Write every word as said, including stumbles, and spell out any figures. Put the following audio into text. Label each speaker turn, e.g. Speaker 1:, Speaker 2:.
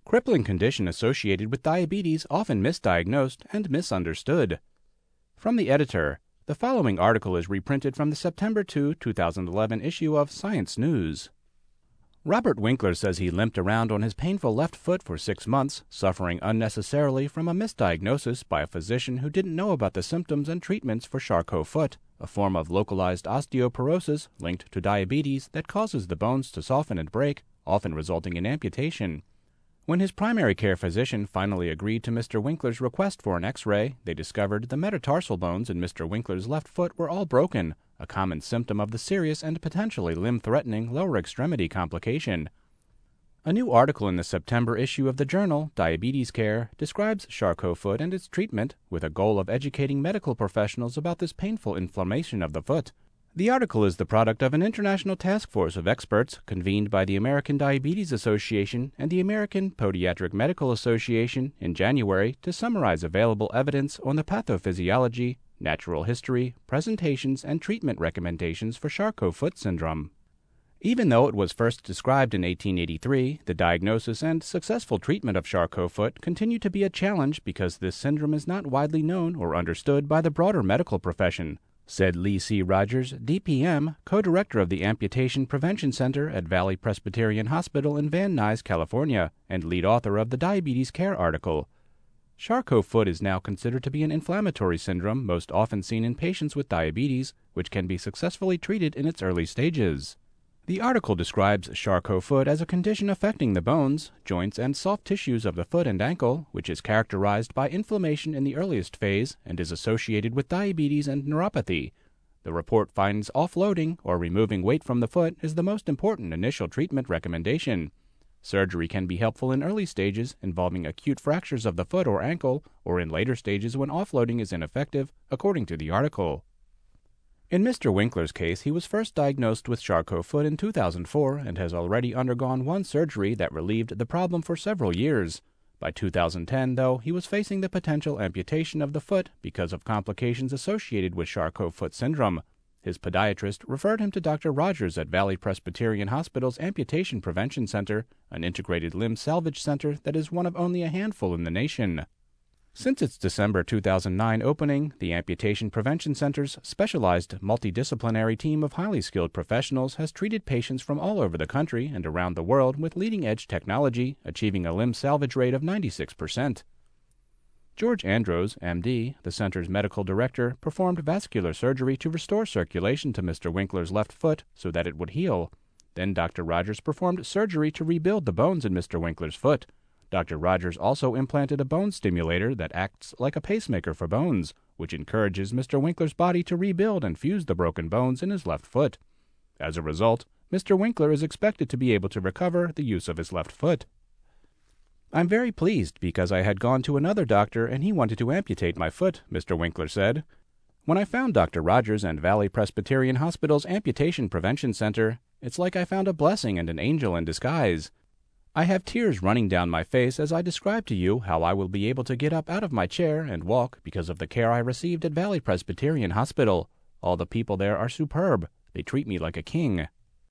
Speaker 1: Crippling condition associated with diabetes often misdiagnosed and misunderstood. From the editor, the following article is reprinted from the September second, two thousand eleven issue of Science News. Robert Winkler says he limped around on his painful left foot for six months, suffering unnecessarily from a misdiagnosis by a physician who didn't know about the symptoms and treatments for Charcot foot, a form of localized osteoporosis linked to diabetes that causes the bones to soften and break, often resulting in amputation. When his primary care physician finally agreed to Mister Winkler's request for an X-ray, they discovered the metatarsal bones in Mister Winkler's left foot were all broken, a common symptom of the serious and potentially limb-threatening lower extremity complication. A new article in the September issue of the journal Diabetes Care describes Charcot foot and its treatment, with a goal of educating medical professionals about this painful inflammation of the foot. The article is the product of an international task force of experts convened by the American Diabetes Association and the American Podiatric Medical Association in January to summarize available evidence on the pathophysiology, natural history, presentations, and treatment recommendations for Charcot foot syndrome. Even though it was first described in eighteen eighty-three, the diagnosis and successful treatment of Charcot foot continue to be a challenge because this syndrome is not widely known or understood by the broader medical profession, said Lee C. Rogers, D P M, co-director of the Amputation Prevention Center at Valley Presbyterian Hospital in Van Nuys, California, and lead author of the Diabetes Care article. Charcot foot is now considered to be an inflammatory syndrome most often seen in patients with diabetes, which can be successfully treated in its early stages. The article describes Charcot foot as a condition affecting the bones, joints, and soft tissues of the foot and ankle, which is characterized by inflammation in the earliest phase and is associated with diabetes and neuropathy. The report finds offloading, or removing weight from the foot, is the most important initial treatment recommendation. Surgery can be helpful in early stages involving acute fractures of the foot or ankle, or in later stages when offloading is ineffective, according to the article. In Mister Winkler's case, he was first diagnosed with Charcot foot in two thousand four and has already undergone one surgery that relieved the problem for several years. By two thousand ten, though, he was facing the potential amputation of the foot because of complications associated with Charcot foot syndrome. His podiatrist referred him to Doctor Rogers at Valley Presbyterian Hospital's Amputation Prevention Center, an integrated limb salvage center that is one of only a handful in the nation. Since its December two thousand nine opening, the Amputation Prevention Center's specialized multidisciplinary team of highly skilled professionals has treated patients from all over the country and around the world with leading-edge technology, achieving a limb salvage rate of ninety-six percent. George Andros, M D, the center's medical director, performed vascular surgery to restore circulation to Mister Winkler's left foot so that it would heal. Then Doctor Rogers performed surgery to rebuild the bones in Mister Winkler's foot. Doctor Rogers also implanted a bone stimulator that acts like a pacemaker for bones, which encourages Mister Winkler's body to rebuild and fuse the broken bones in his left foot. As a result, Mister Winkler is expected to be able to recover the use of his left foot. "I'm very pleased because I had gone to another doctor and he wanted to amputate my foot," Mister Winkler said. "When I found Doctor Rogers and Valley Presbyterian Hospital's Amputation Prevention Center, it's like I found a blessing and an angel in disguise. I have tears running down my face as I describe to you how I will be able to get up out of my chair and walk because of the care I received at Valley Presbyterian Hospital. All the people there are superb. They treat me like a king."